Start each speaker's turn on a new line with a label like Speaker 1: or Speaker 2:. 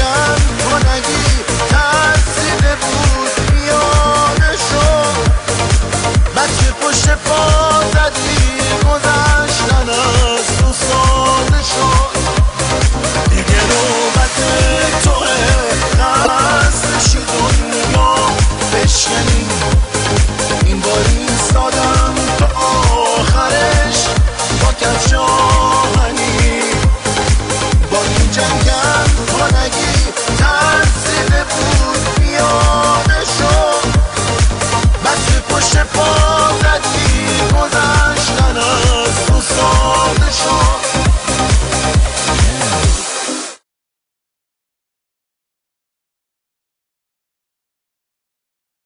Speaker 1: جنگم تو نگی ترسیده بود میانشو بچه پشت پا زدی گذشتن از تو ساده شد دیگه نوبت توه قصدشی دنیا بشکنی این بار ایستادم تا آخرش با کفش آهنی با این جنگم تو نگی